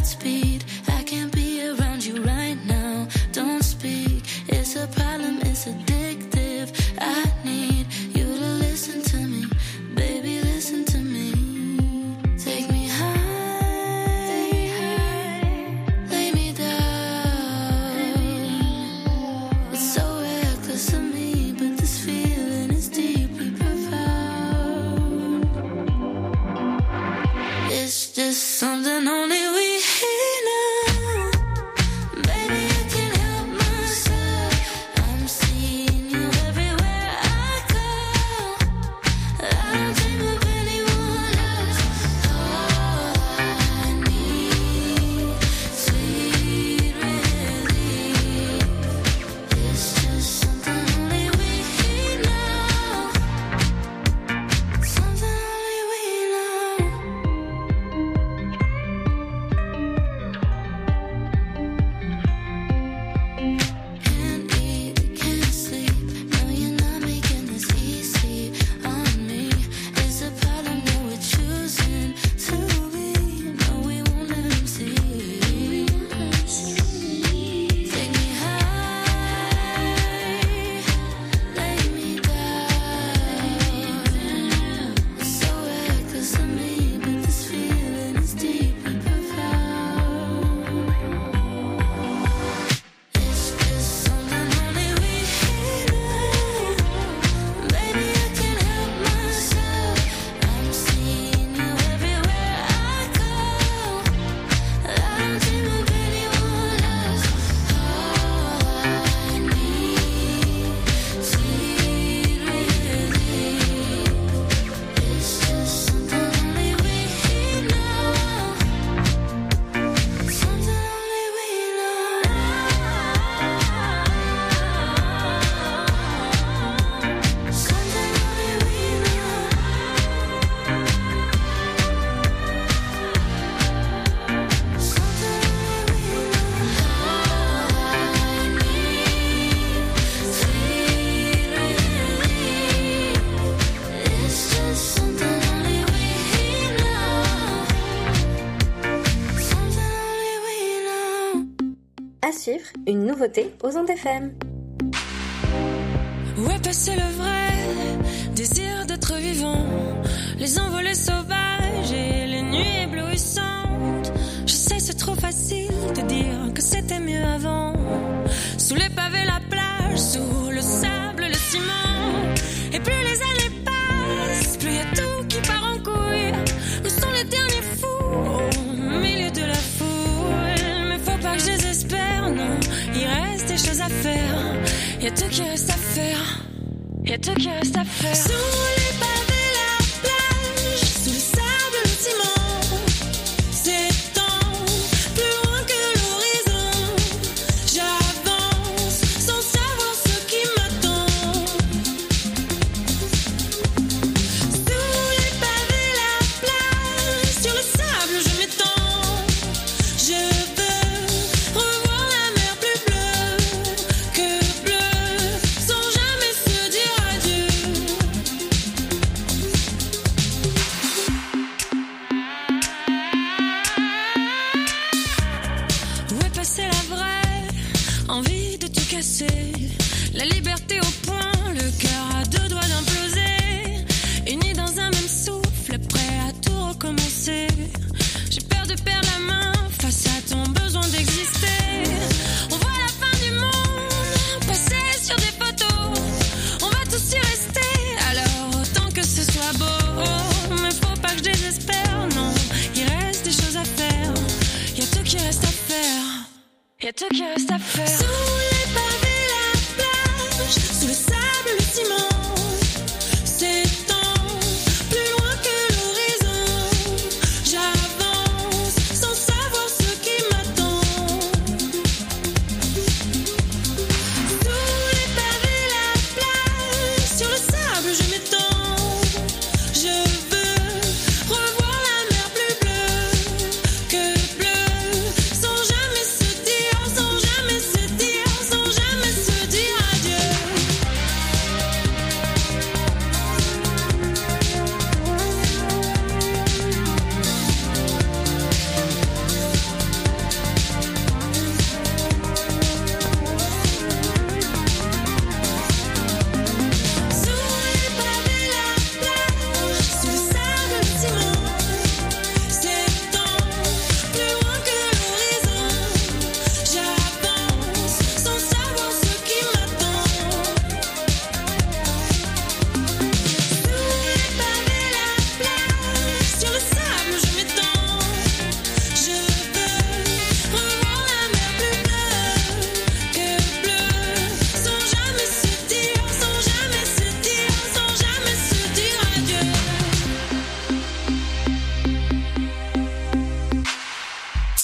Godspeed. I can't be around you right now. Don't speak. It's a problem. It's addictive. I need you to listen to me, baby. Listen to me. Take me high, lay me down. It's so reckless of me, but this feeling is deeply profound. It's just something only we know. Baby, I can't help myself. I'm seeing you everywhere I go. I don't dream of anyone else. All I need, sweet relief. It's just something only we know. Something only we know. Can't eat, can't sleep. No, you're not making this easy on me. It's a problem that we're choosing to be. No, we won't let them see. Take me high, lay me down. It's so reckless of me, but this feeling is deeply profound. It's just something only we know. Baby, I can't help myself. I'm seeing you everywhere I go. I don't dream of anyone else. All I need, sweet relief. It's just something only we know. Something only we know. Something only we know. Something only we know. All I need, sweet relief. It's just something only we know. Something only we know. À suivre, une nouveauté aux ondes FM. Où est passé le vrai désir d'être vivant? Les envolées sauvages et les nuits éblouissantes. Je sais, c'est trop facile de dire que c'était mieux avant. Sous les pavés, la plage, sous le sable, le ciment. Et plus les années passent, plus y a tout qui part en couille. Nous sommes les derniers fous au milieu de la foule. Mais faut pas que je désespère, non. Il reste des choses à faire. Y a tout qui reste à faire. Y a tout qui reste à faire. Sous les pavés, la plage, sous le sable, le ciment. S'étend plus loin que l'horizon. J'avance sans savoir ce qui m'attend. Sous les pavés, la plage, sur le sable, je m'étends. Je veux revoir la mer plus bleue que bleue, sans jamais se dire adieu. Où est passée la vraie envie de tout casser? La liberté au point, le cœur à deux doigts d'imploser. Unis dans un même souffle, prêt à tout recommencer. J'ai peur de perdre la main face à ton besoin d'exister. On voit la fin du monde passer sur des photos. On va tous y rester, alors autant que ce soit beau. Mais faut pas que je désespère, non. Il reste des choses à faire. Y a tout qui reste à faire. Y a tout qui reste à faire. Sous les pavés, la plage, sous le sable, le ciment. S'étend plus loin que l'horizon. J'avance sans savoir ce qui m'attend. Sous les pavés, la plage, sur le sable, je m'étends. Je veux revoir la mer plus bleue que bleue, sans jamais se dire, sans jamais se dire,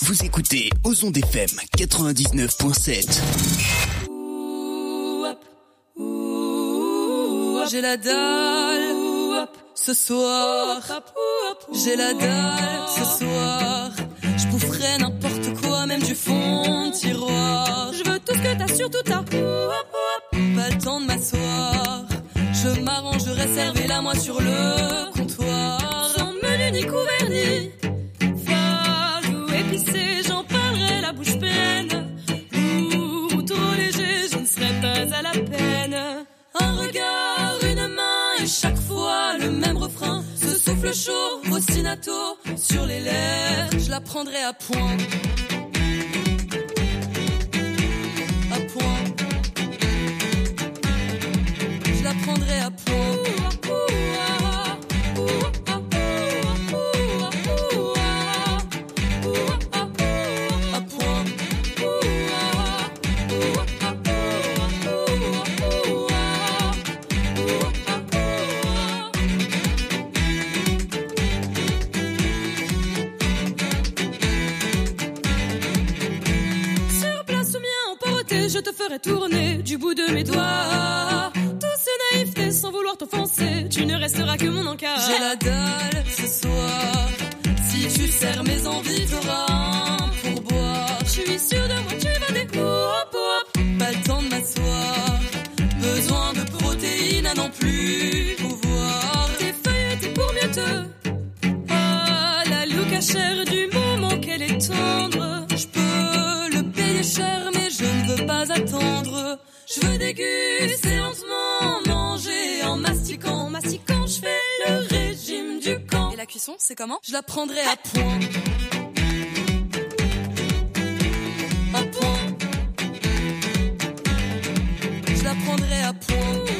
Vous écoutez Ozon FM 99.7. J'ai la dalle ce soir. J'ai la dalle ce soir. Je boufferai n'importe quoi, même du fond de tiroir. Je veux tout ce que t'as, surtout t'as. Pas le temps de m'asseoir. Je m'arrangerai, servez-la moi sur le comptoir. Sans menu ni couvert ni fade ou épicé, j'en parlerai la bouche pleine. Ou trop léger, je ne serai pas à la peine. Un regard, une main et chaque fois le même refrain. Ce souffle chaud, ostinato sur les lèvres. Je la prendrai à point. À point. Je la prendrai à point. Je te ferai tourner du bout de mes doigts. Douce naïveté sans vouloir t'offenser, tu ne resteras que mon encart. J'ai la dalle ce soir. Si tu serres mes envies, t'auras un pourboire. Je suis sûre de moi, tu vas découvrir. Pas le temps de m'asseoir. Besoin de protéines à n'en plus pouvoir. T'es feuilletée pour mieux te. Ah, la loup cachère du moment qu'elle est tendre. Je peux le payer cher, mais je ne veux pas attendre. Je veux déguster lentement, manger en mastiquant. En mastiquant, je fais le régime du camp. Et la cuisson, c'est comment? Je la prendrai à point. À point. Je la prendrai à point.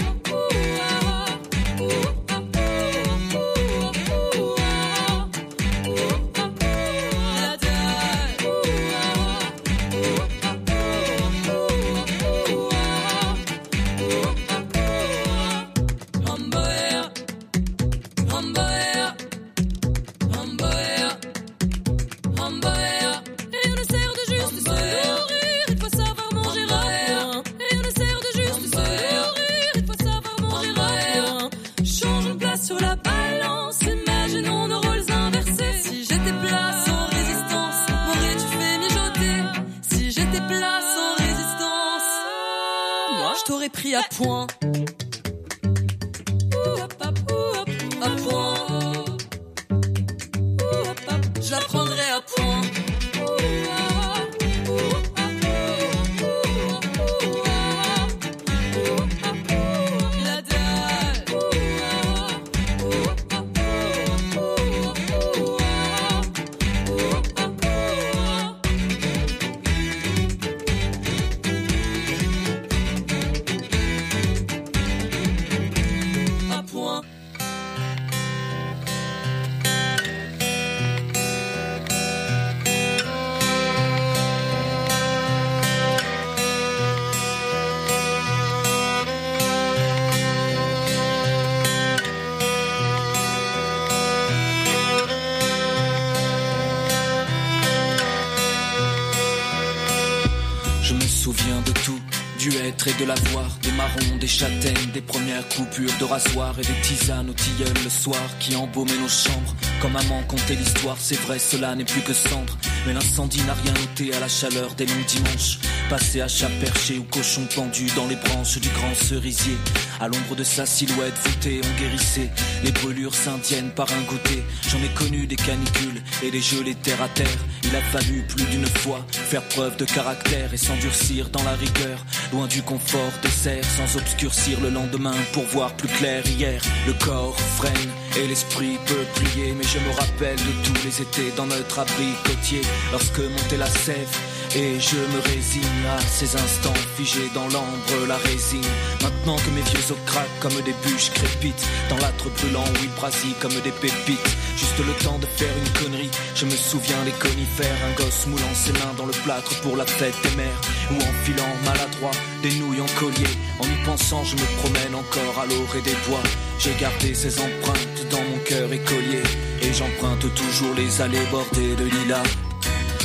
Pris à point. À point. Je la prendrai à point. La dalle. Et de la voir, des marrons, des châtaignes, des premières coupures de rasoir et des tisanes au tilleul le soir qui embaumaient nos chambres. Comme maman contait l'histoire, c'est vrai, cela n'est plus que cendre. Mais l'incendie n'a rien ôté à la chaleur des longs dimanches. Passé à chat perché ou cochon pendu dans les branches du grand cerisier. À l'ombre de sa silhouette voûtée, on guérissait les brûlures indiennes par un goûter. J'en ai connu des canicules et des gelées terre à terre. Il a fallu plus d'une fois faire preuve de caractère et s'endurcir dans la rigueur. Loin du confort de serre, sans obscurcir le lendemain pour voir plus clair hier. Le corps freine et l'esprit peut plier, mais je me rappelle de tous les étés dans notre abri côtier. Lorsque montait la sève et je me résigne à ces instants figés dans l'ambre, la résine. Maintenant que mes vieux os craquent comme des bûches crépitent dans l'âtre brûlant où ils brasillent comme des pépites. Juste le temps de faire une connerie, je me souviens des conifères, un gosse moulant ses mains dans le plâtre pour la fête des mères, ou enfilant maladroit des nouilles en collier. En y pensant je me promène encore à l'orée des bois. J'ai gardé ces empreintes dans mon cœur écolier, et j'emprunte toujours les allées bordées de lilas.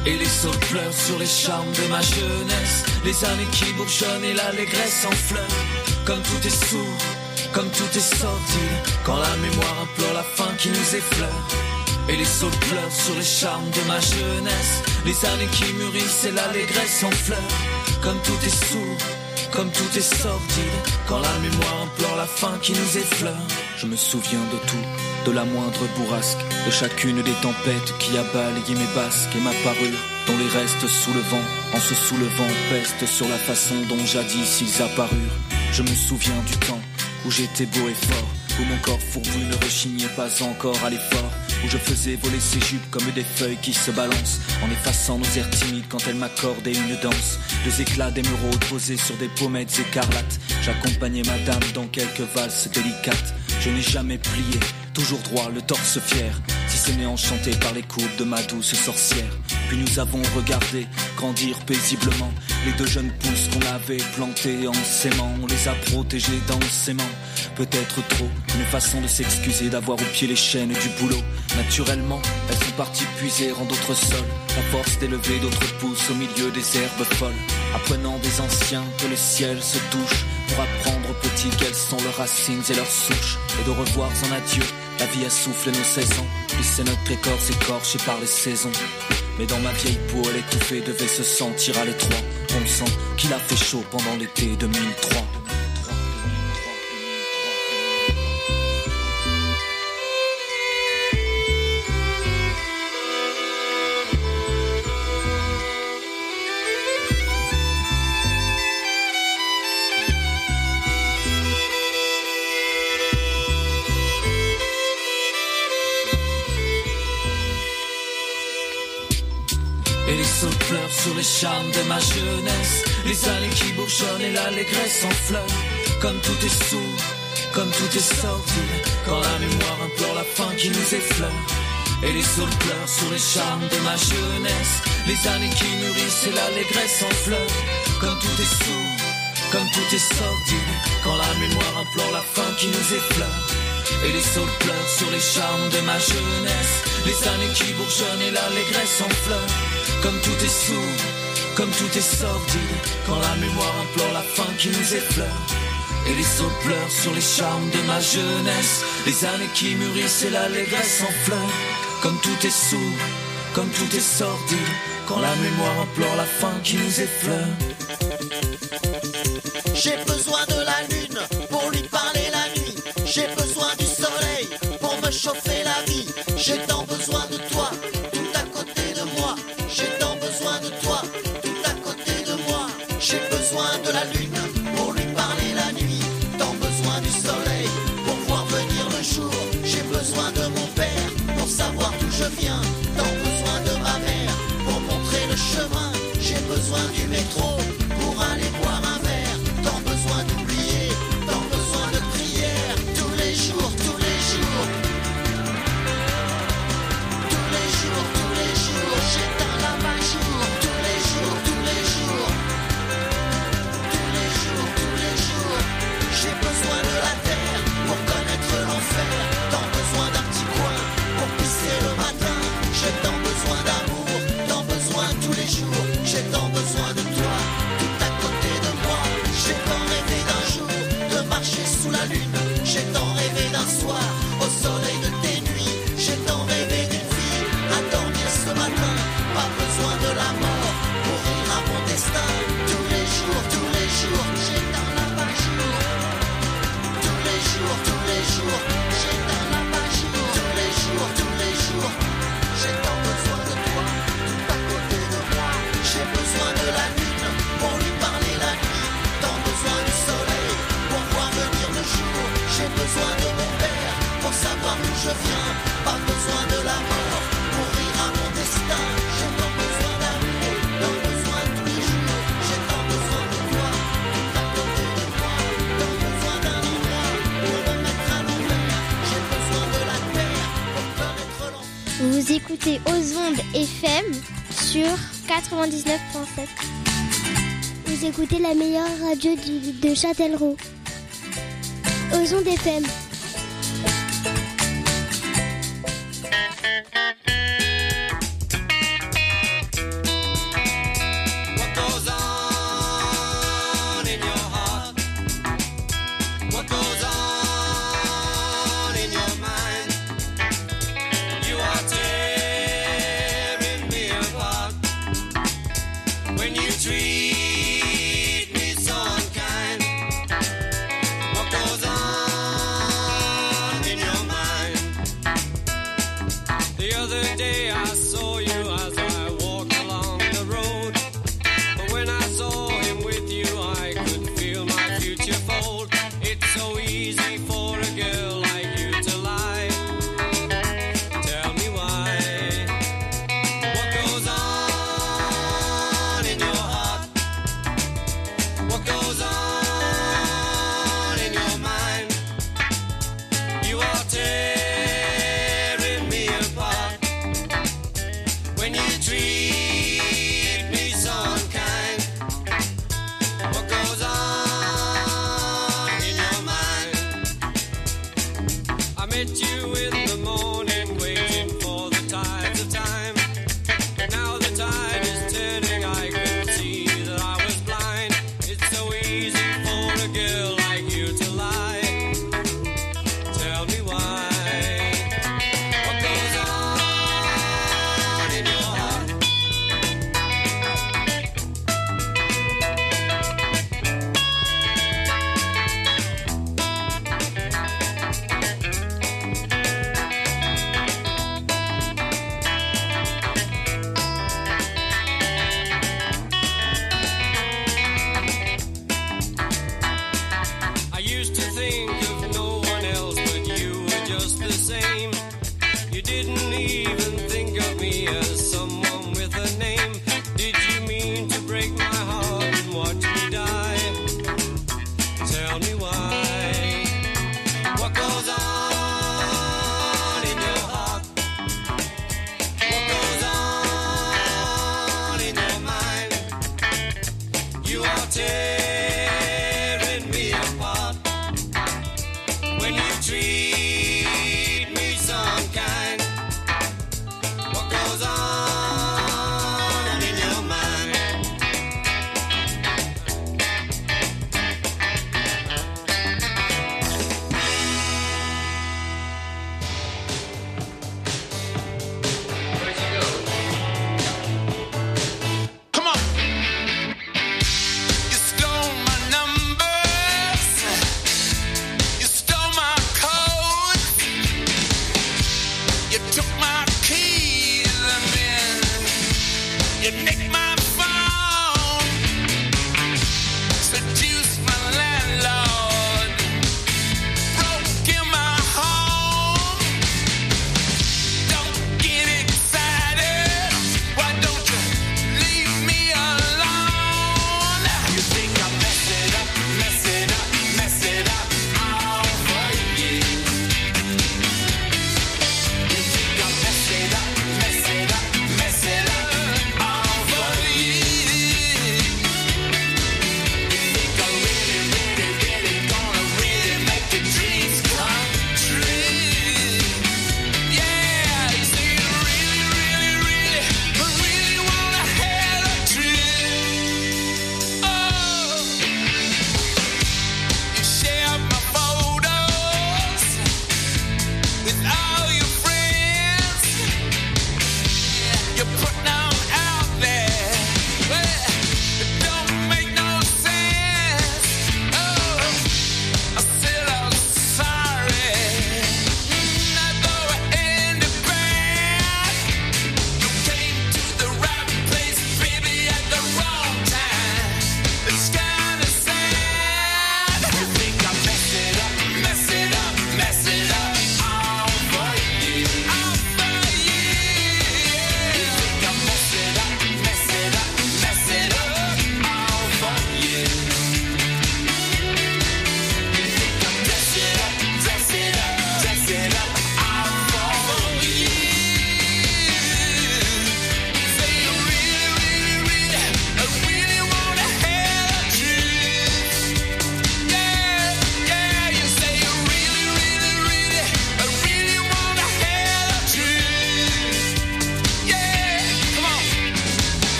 Et les saules pleurent sur les charmes de ma jeunesse, les années qui bourgeonnent et l'allégresse en fleurs. Comme tout est sourd, comme tout est sordide, quand la mémoire implore la fin qui nous effleure. Et les saules pleurent sur les charmes de ma jeunesse, les années qui mûrissent et l'allégresse en fleurs. Comme tout est sourd, comme tout est sordide, quand la mémoire implore la fin qui nous effleure. Je me souviens de tout, de la moindre bourrasque, de chacune des tempêtes qui a balayé mes basques et ma parure, dont les restes sous le vent, en se soulevant, pestent sur la façon dont jadis ils apparurent. Je me souviens du temps où j'étais beau et fort, où mon corps fourbu ne rechignait pas encore à l'effort, où je faisais voler ses jupes comme des feuilles qui se balancent, en effaçant nos airs timides quand elle m'accordait une danse. Deux éclats d'émeraude posés sur des pommettes écarlates, j'accompagnais madame dans quelques valses délicates. Je n'ai jamais plié, toujours droit, le torse fier, si ce n'est enchanté par les coups de ma douce sorcière. Puis nous avons regardé grandir paisiblement les deux jeunes pousses qu'on avait plantées en s'aimant. On les a protégées dans ses mains, peut-être trop, une façon de s'excuser d'avoir au pied les chaînes du boulot. Naturellement, elles sont parties puiser en d'autres sols la force d'élever d'autres pousses au milieu des herbes folles, apprenant des anciens que le ciel se touche pour apprendre aux petits quelles sont leurs racines et leurs souches, et de revoir en adieu la vie assouffle nos 16 ans, laisser notre écorce écorchée par les saisons. Mais dans ma vieille peau, elle étouffée devait se sentir à l'étroit. On sent qu'il a fait chaud pendant l'été 2003. Et les saules pleurent sur les charmes de ma jeunesse, les années qui bourgeonnent et l'allégresse en fleurs. Comme tout est sourd, comme tout est sordide, quand la mémoire implore la fin qui nous effleure. Et les saules pleurent sur les charmes de ma jeunesse, les années qui mûrissent et l'allégresse en fleurs. Comme tout est sourd, comme tout est sordide, quand la mémoire implore la fin qui nous effleure. Et les saules pleurent sur les charmes de ma jeunesse, les années qui bourgeonnent et l'allégresse en fleurs. Comme tout est sourd, comme tout est sordide, quand la mémoire implore la fin qui nous effleure. Et les saules pleurent sur les charmes de ma jeunesse, les années qui mûrissent et l'allégresse en fleurs. Comme tout est sourd, comme tout est sordide, quand la mémoire implore la fin qui nous effleure. J'ai besoin de la lune pour lui parler la nuit. J'ai besoin du soleil pour me chauffer la vie. J'ai tant besoin de toi, tout à côté de moi. J'ai tant besoin de toi, tout à côté de moi. J'ai besoin de la lune pour lui parler la nuit. Tant besoin du soleil pour voir venir le jour. J'ai besoin de mon père pour savoir d'où je viens. Tant besoin de ma mère pour montrer le chemin. J'ai besoin du métro pour aller boire un verre. Tant besoin d'oublier, tant besoin de prière. Tous les jours, tous les jours. Tous les jours, tous les jours. J'éteins la jour. Tous les jours, tous les jours. Tous les jours, tous les jours. J'ai besoin de la terre pour connaître l'enfer. Tant besoin d'un petit coin pour pisser le matin. J'ai tant besoin d'amour, tant besoin tous les jours. J'ai tant besoin de toi, tout à côté de moi. J'ai tant rêvé d'un jour de marcher sous la lune. J'ai tant rêvé d'un soir au soleil de tes nuits. J'ai tant rêvé d'une vie à dormir ce matin. Pas besoin de la mort pour rire à mon destin. Tous les jours, j'éteins la jour. Tous les jours, j'éteins la jour. Tous les jours, j'ai tant besoin de toi, tout à côté de moi. J'ai besoin de la lune pour lui parler la nuit. Tant besoin du soleil pour voir venir le jour. J'ai besoin de mon père pour savoir d'où je viens. Pas besoin de la mort pour rire à mon destin. J'ai tant besoin d'amour, tant besoin tous les jours. J'ai tant besoin de toi, tout à côté de moi. Tant besoin d'un endroit pour me mettre à l'envers. J'ai besoin de la terre pour connaître l'enfer. Vous écoutez aux ondes FM sur 99.7. Vous écoutez la meilleure radio de Châtellerault. Aux ondes FM.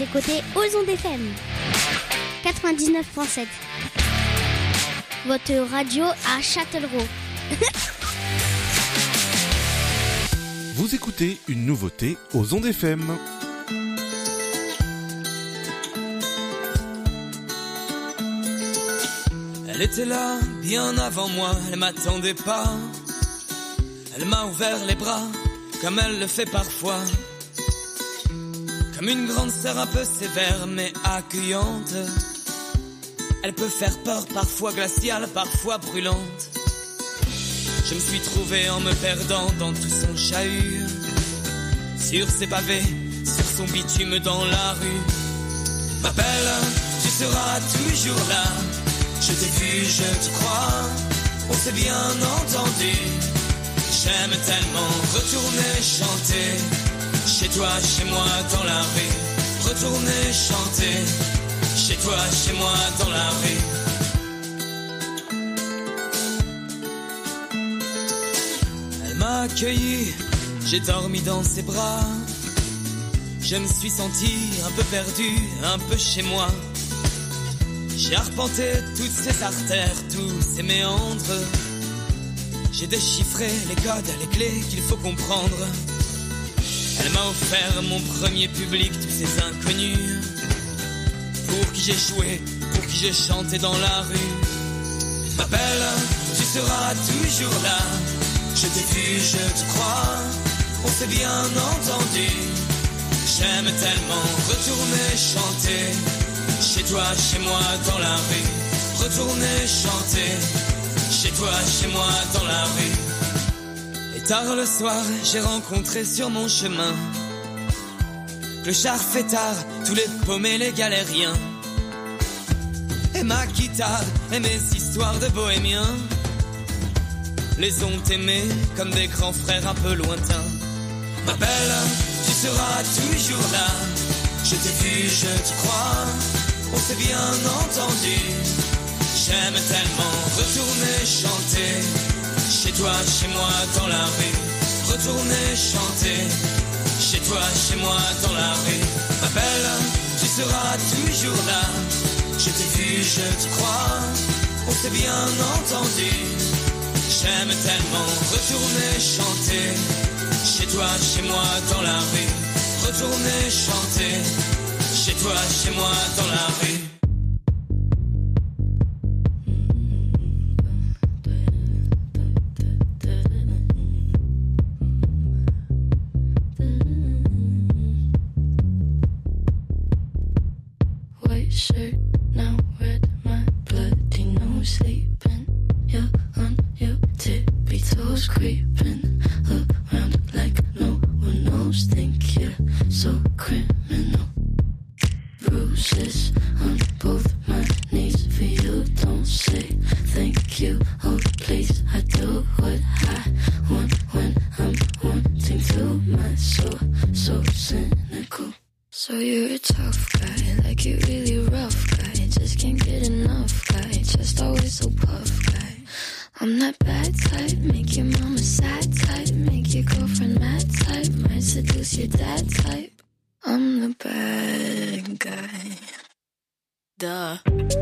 écoutez Ozon FM 99.7. Votre radio à Châtellerault. Vous écoutez une nouveauté aux ondes FM. Elle était là, bien avant moi, elle m'attendait pas. Elle m'a ouvert les bras, comme elle le fait parfois. Comme une grande sœur un peu sévère, mais accueillante. Elle peut faire peur, parfois glaciale, parfois brûlante. Je me suis trouvé en me perdant dans tout son chahut. Sur ses pavés, sur son bitume dans la rue. Ma belle, tu seras toujours là. Je t'ai vu, je te crois, on s'est bien entendu. J'aime tellement retourner chanter. Chez toi, chez moi, dans la rue. Retourner chanter. Chez toi, chez moi, dans la rue. Elle m'a accueilli, j'ai dormi dans ses bras. Je me suis senti un peu perdu, un peu chez moi. J'ai arpenté toutes ces artères, tous ces méandres. J'ai déchiffré les codes, les clés qu'il faut comprendre. Elle m'a offert mon premier public, tous ces inconnus. Pour qui j'ai joué, pour qui j'ai chanté dans la rue. Ma belle, tu seras toujours là. Je t'ai vu, je te crois, on s'est bien entendu. J'aime tellement retourner chanter. Chez toi, chez moi, dans la rue. Retourner chanter. Chez toi, chez moi, dans la rue. Et tard le soir, j'ai rencontré sur mon chemin clochard fêtard, tous les paumés, les galériens. Et ma guitare, et mes histoires de bohémiens les ont aimés comme des grands frères un peu lointains. Ma belle, tu seras toujours là. Je t'ai vu, je te crois, on s'est bien entendu. J'aime tellement retourner chanter. Chez toi, chez moi, dans la rue. Retourner chanter. Chez toi, chez moi, dans la rue. Ma belle, tu seras toujours là. Je t'ai vu, je te crois, on s'est bien entendu. J'aime tellement retourner chanter. Chez toi, chez moi, dans la rue. Retourner chanter. Chez toi, chez moi, dans la rue. White shirt, now red, my bloody nose sleeping. You're on your tippy toes, creeping around like no one knows. Think you're so criminal. Bruises on both my knees for you. Don't say thank you. Oh please, I do what I want when I'm wanting to. My soul so cynical. So you're a tough guy, like you really rough guy. Just can't get enough guy, just always so puff guy. I'm that bad type, make your mama sad type, make your girlfriend mad type, might seduce your dad type. I'm the bad guy. Duh.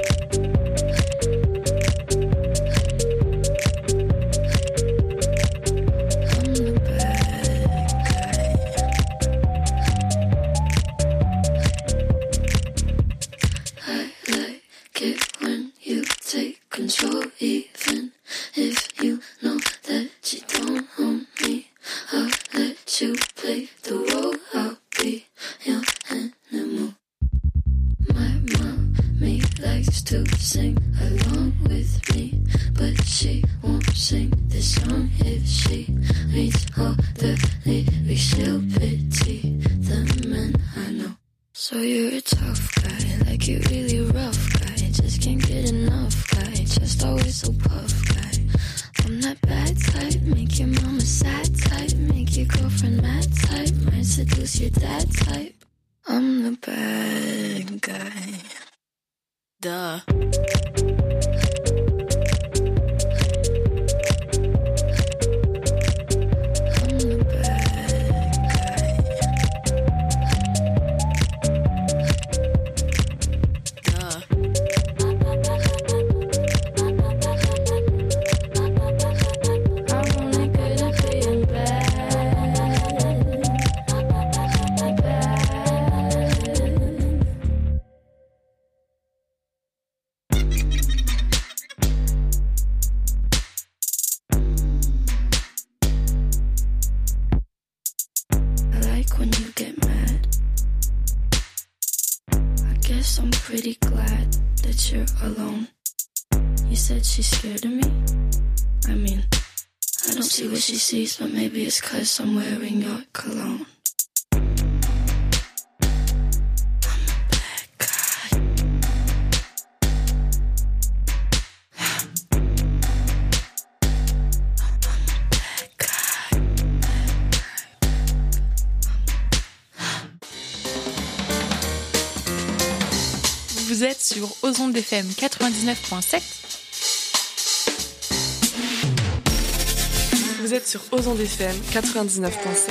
Control, even if you know that you don't own me. I'll let you play the role. I'll be your animal. My mommy likes to sing along with me, but she won't sing this song if she reads all the lyrics. She'll pity the men I know. So you're a tough guy, like you really rough guy. Just can't get enough guy, just always so puff guy. I'm that bad type, make your mama sad type, make your girlfriend mad type, might seduce your dad type. I'm the bad guy. Duh. like when you get mad. I guess I'm pretty glad that you're alone. You said she's scared of me? I mean, I don't see what she sees, but maybe it's 'cause I'm wearing your cologne. Vous êtes sur Aux Ondes FM 99.7. Vous êtes sur Aux Ondes FM 99.7.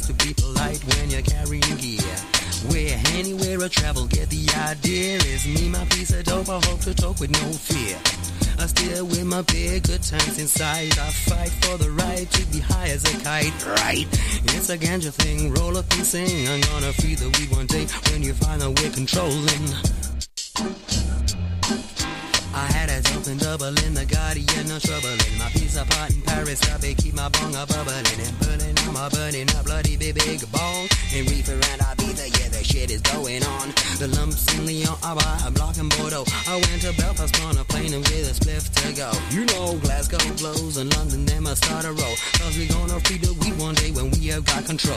nice to be polite when you're carrying gear. Where, anywhere I travel, get the idea. Is me my piece of dope, I hope to talk with no fear. I still with my big good times inside. I fight for the right to be high as a kite, right? It's a ganja thing, roll up and sing. I'm gonna free the weed one day when you find out we're controlling. I had a dope and double in the Guardian, no trouble in my piece of pot in Paris. I be keep my bong a bubbling and burning. I'm a burning a bloody big bong. In reefer and Ibiza, yeah, the shit is going on. The lumps in Lyon, I block in Bordeaux. I went to Belfast on a plane and with a spliff to go. You know, Glasgow blows and London, them a start a roll. Cause we gonna free the weed one day when we have got control.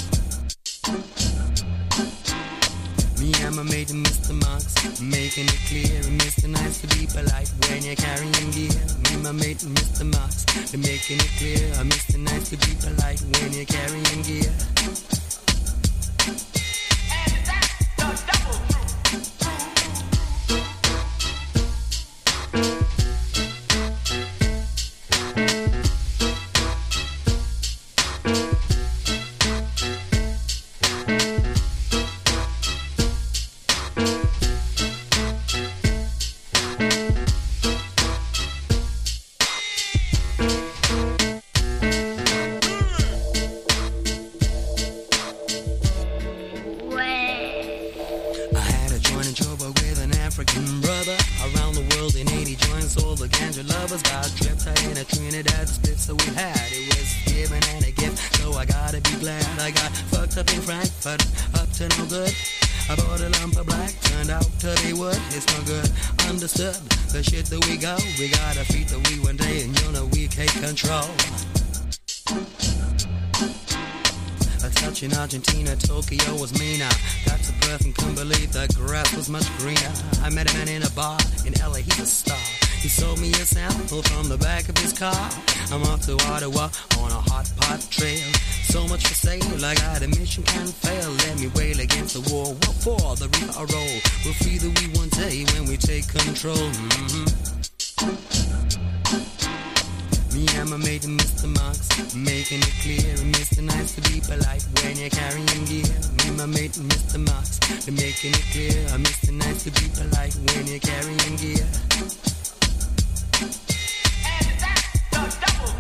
Me and my mate Mr. Marks, making it clear. Mr. Nice to be polite when you're carrying gear. Me and my mate Mr. Marks, they're making it clear. Mr. Nice to be polite when you're carrying gear. And that's the double the shit that we go, we gotta feed the we one day, and you know we take control. A touch in Argentina, Tokyo was meaner. Got to Perth and couldn't believe the grass was much greener. I met a man in a bar in LA, he's a star. He sold me a sample from the back of his car. I'm off to Ottawa on a hot pot trail. So much for sale, I got a mission, can't fail. Let me wail against the wall. What for? The reaper I roll. We'll free the weed one day when we take control. Me and my mate Mr. Marks, making it clear. Mr. Nice to be polite when you're carrying gear. Me and my mate Mr. Marks, they're making it clear. Mr. Nice to be polite when you're carrying gear. And that's the double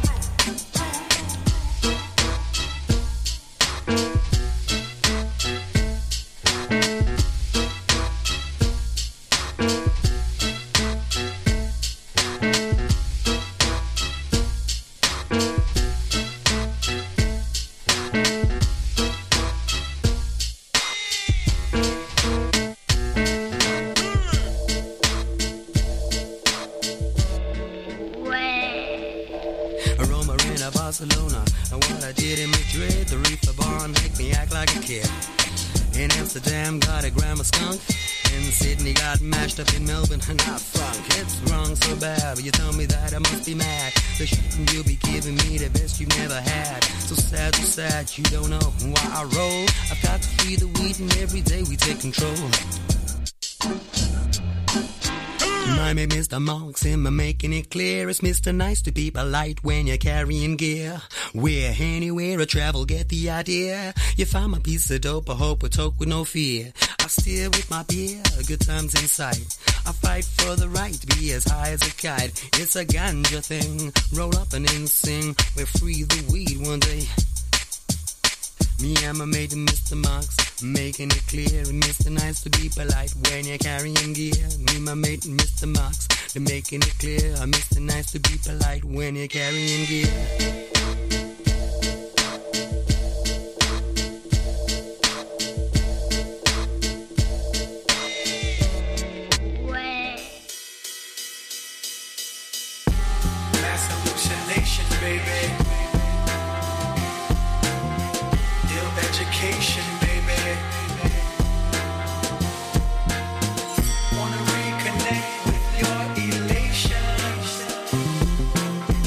Barcelona, and what I did in Madrid, the reefer barn make me act like a kid. In Amsterdam, got a grammar skunk. In Sydney, got mashed up in Melbourne, and I funk. It's wrong so bad, but you tell me that I must be mad. The shit you'll be giving me the best you've never had. So sad, you don't know why I roll. I've got to free the weed, and every day we take control. My name is Mr. Monks, and I'm making it clear. It's Mr. Nice to be polite when you're carrying gear. Where, anywhere I travel, get the idea. You find my piece of dope, I hope I talk with no fear. I steer with my beer, good times in sight. I fight for the right to be as high as a kite. It's a ganja thing, roll up and then sing. We'll free the weed one day. Me and my mate Mr. Marks, making it clear. And Mr. Nice to be polite when you're carrying gear. Me and my mate Mr. Marks, they're making it clear. Mr. Nice to be polite when you're carrying gear.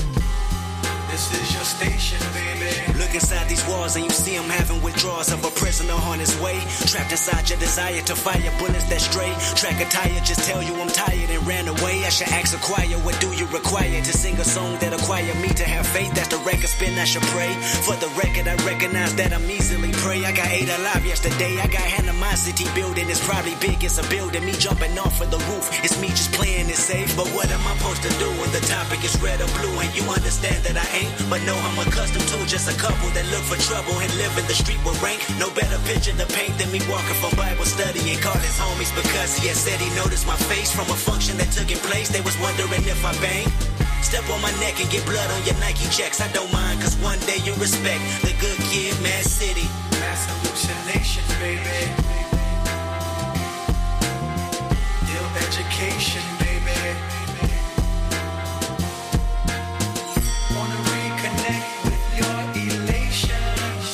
And you see I'm having withdrawals of oppression. prisoner on his way. Trapped inside your desire to fire bullets that stray. Track a tire, just tell you I'm tired and ran away. I should ask a choir, what do you require to sing a song that acquire me to have faith? That's the record spin, I should pray. For the record, I recognize that I'm easily prey. I got 8 alive yesterday. I got animosity building. It's probably big, it's a building. Me jumping off of the roof. It's me just playing it safe. But what am I supposed to do when the topic is red or blue? And you understand that I ain't, but know I'm accustomed to just a couple that look for trouble and live in the street with rank. No better picture to paint than me walking from Bible study and call his homies because he had said he noticed my face from a function that took in place. They was wondering if I bang. Step on my neck and get blood on your Nike checks. I don't mind, cause one day you respect the good kid, Mad City. Mass hallucination, baby. Ill education, baby. Wanna reconnect with your elation.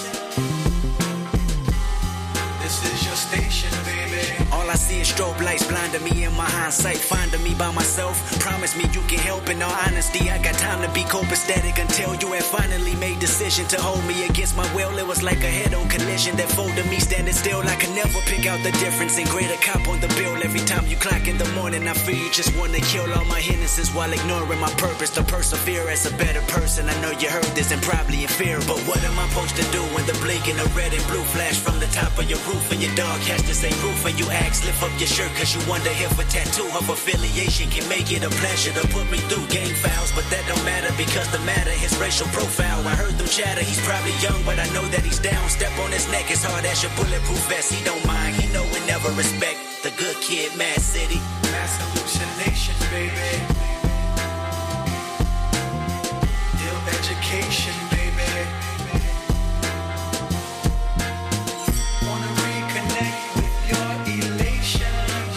This is your station, baby. All I see is strobe lights blinding me in my hindsight, finding me by myself. Promise me you can help. In all honesty, I got time to be copacetic until you have finally made decision to hold me against my will. It was like a head-on collision that folded me standing still. I can never pick out the difference in greater cop on the bill. Every time you clock in the morning, I feel you just want to kill all my hindrances while ignoring my purpose to persevere as a better person. I know you heard this and probably in fear, but what am I supposed to do when the blinking of red and blue flash from the top of your roof and your dog has to say roof and you ask lift up your shirt cause you wonder if a tattoo of affiliation can make it a pleasure to put me through gang files, but that don't matter because the matter is racial profile. I heard them chatter, he's probably young but I know that he's down. Step on his neck as hard as your bulletproof vest. He don't mind, he know and never respect the good kid, Mad City. Mass hallucination, baby. Ill education, baby. Wanna reconnect with your elation.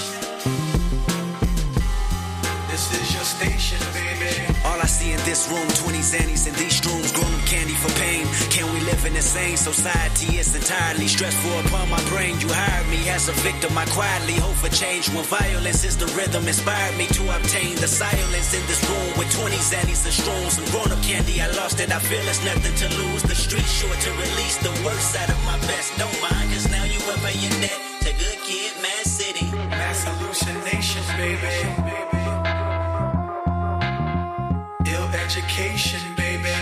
This is your station, baby. All I see in this room, 20 Xannies in these rooms, grown up candy for pain. Can we live in the same society? It's entirely stressful upon my brain. You hired me as a victim, I quietly hope for change. When violence is the rhythm, inspired me to obtain the silence in this room with 20 Xannies and shrooms. Some grown up candy, I lost it, I feel it's nothing to lose. The street's sure to release the worst side of my best. Don't mind, cause now you up in your net to good kid, Mad City. Mass hallucinations, baby. Ill education, baby.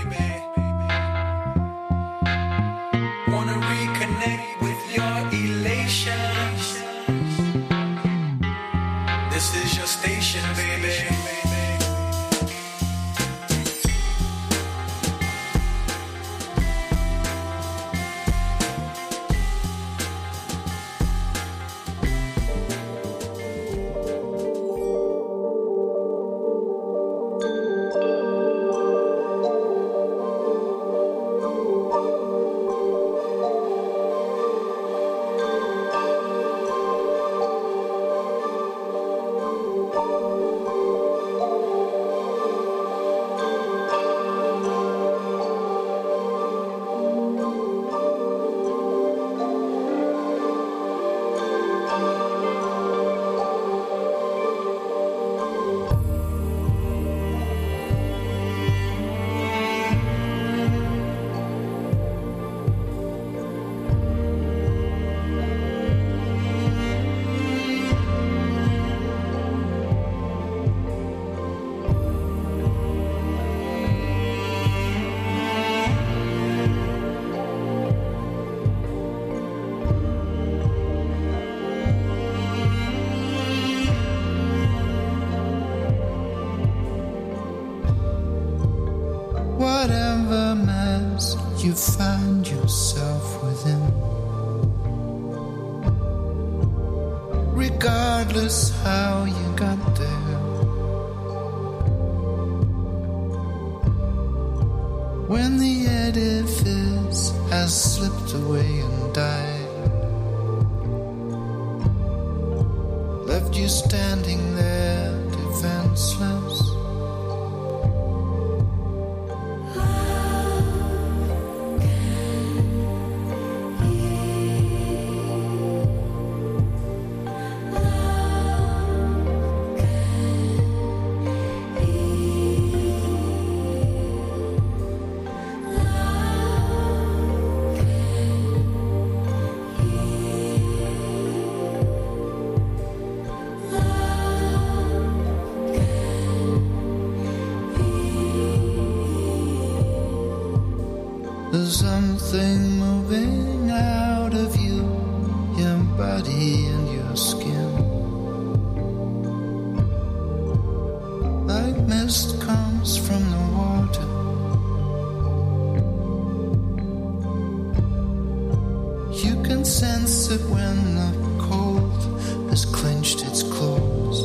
Wanna reconnect with your elation. This is your station, baby. Whatever mess you find yourself within, regardless how you got there, when the edifice has slipped away and died, left you standing there defenseless. body and your skin. Like mist comes from the water. You can sense it when the cold has clenched its claws.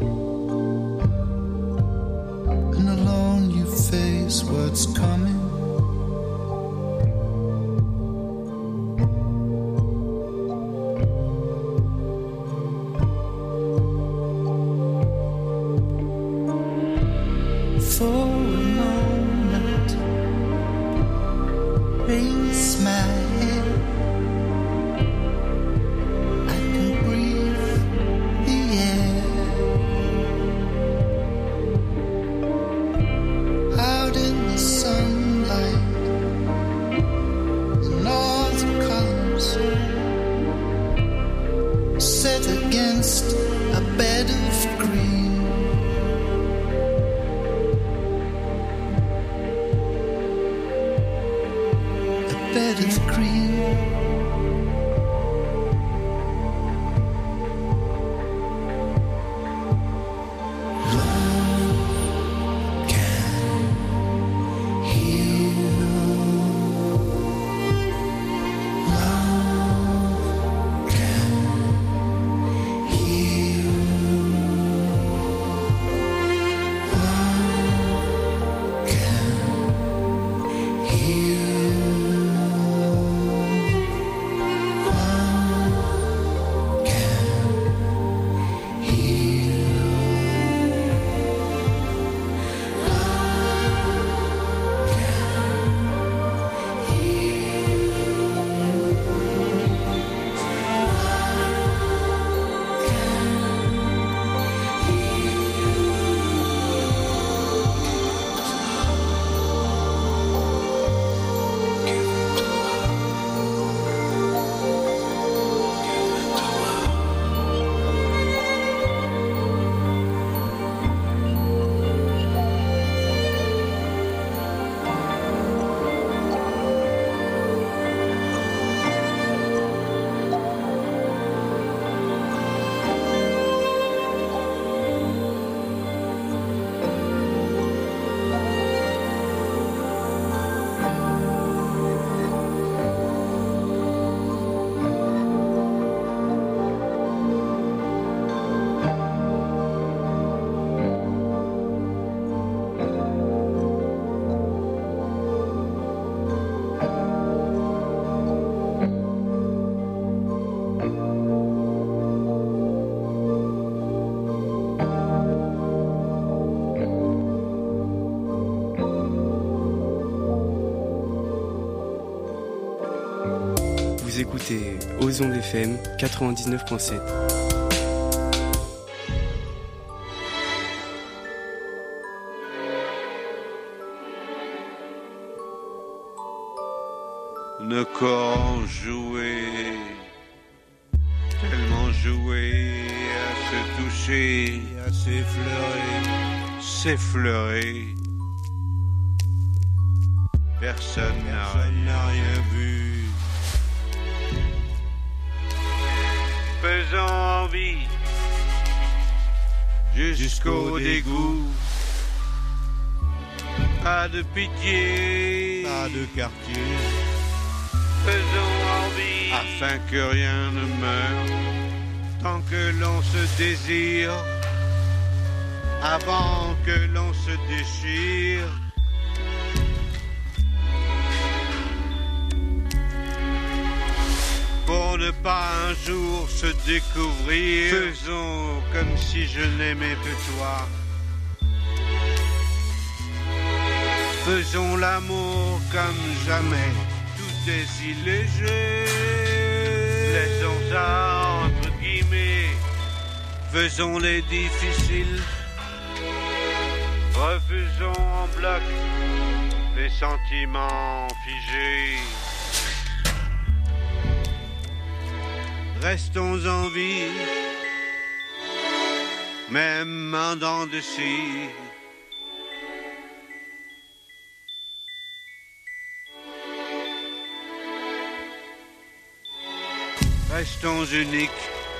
And alone you face what's coming. For a moment, raise my head. I can breathe the air. Out in the sunlight, in all the colors, set against a bed of green. Bed of green. Love can heal. Love can heal. Love can heal. Vous écoutez Ozon FM 99.7. Nos corps joués, tellement joués à se toucher, à s'effleurer. Personne n'a rien vu. Faisant envie jusqu'au dégoût. Pas de pitié, pas de quartier. Faisons envie afin que rien ne meure. Tant que l'on se désire, avant que l'on se déchire. Pour ne pas un jour se découvrir, faisons comme si je n'aimais que toi. Faisons l'amour comme jamais, tout est si léger. Laissons ça entre guillemets, faisons les difficiles. Refusons en bloc les sentiments figés. Restons en vie, même en dents de scie. Restons uniques.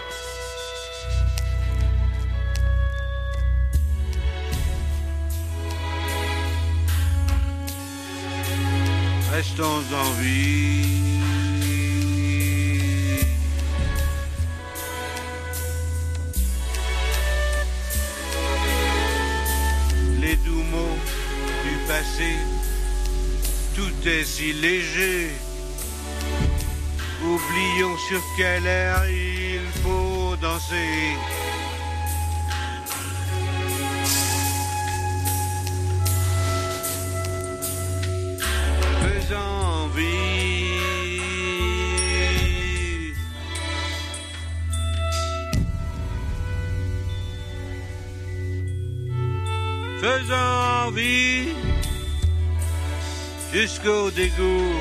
Restons en vie. Les doux mots du passé, tout est si léger. Oublions sur quel air il faut danser. Faisant vie. Faisant vie jusqu'au dégoût.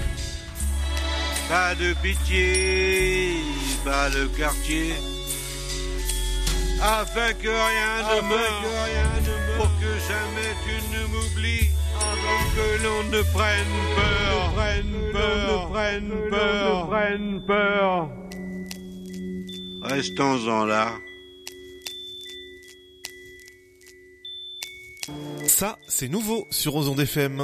Pas de pitié, pas de quartier, afin que rien ne meure, pour que jamais tu ne m'oublies, avant que l'on ne prenne peur, Restons-en là. Ça, c'est nouveau sur Ozon FM.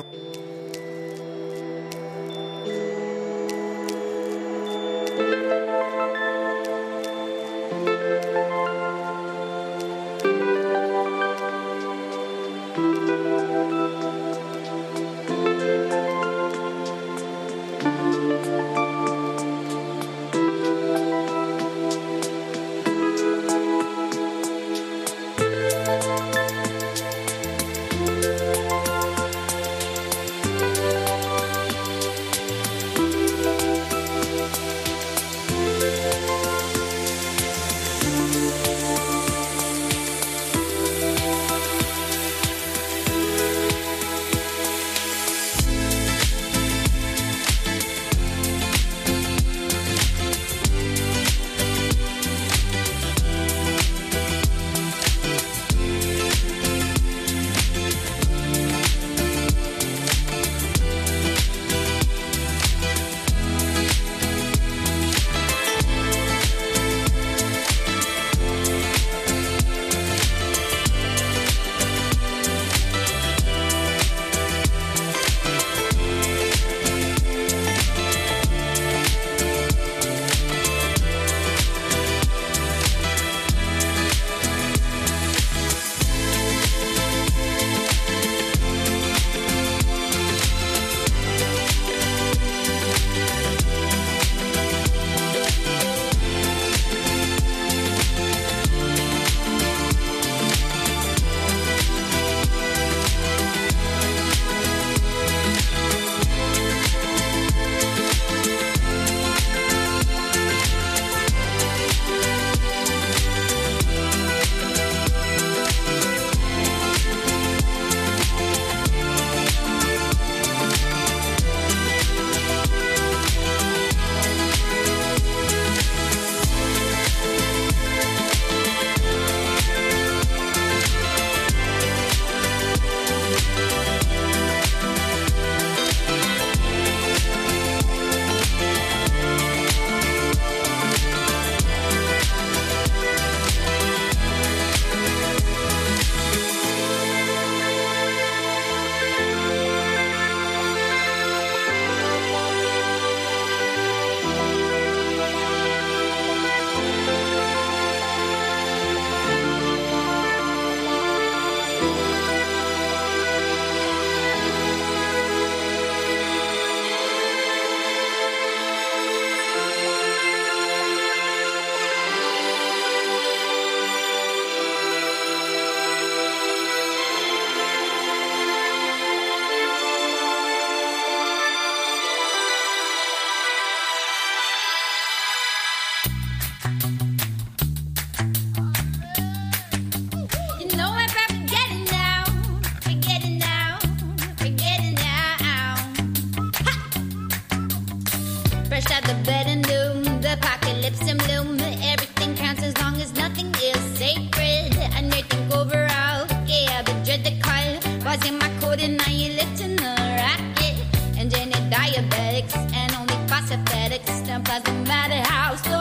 Diabetics and only prosthetics. Doesn't matter how.